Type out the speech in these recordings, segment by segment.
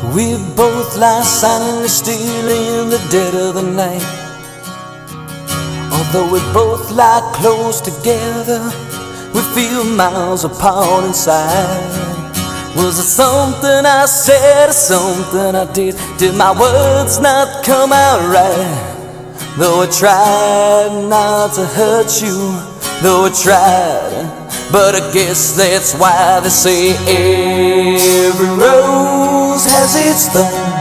We both lie silently still in the dead of the night. Although we both lie close together, we feel miles apart inside. Was it something I said or something I did? Did my words not come out right? Though I tried not to hurt you, though I tried, but I guess that's why they say every rose has its thorn,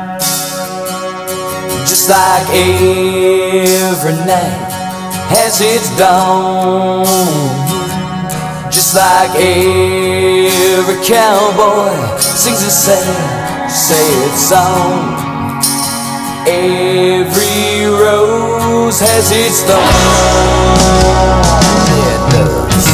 just like every night has its dawn, just like every cowboy sings a sad, sad song. Every rose has its thorn. Yeah, it does.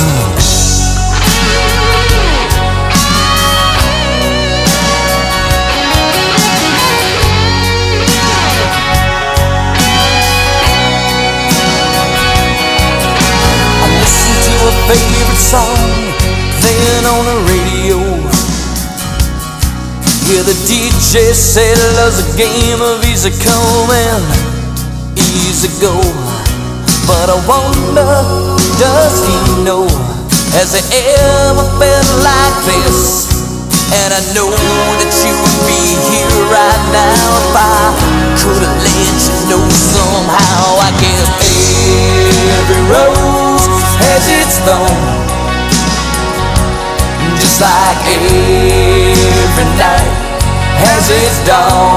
I listen to a favorite song playing on the radio. Yeah, the DJ said love's a game of easy come and easy go. But I wonder, does he know? Has he ever felt like this? And I know that you would be here right now if I could have let you know somehow. I guess every rose has its thorn, just like every night has its dawn.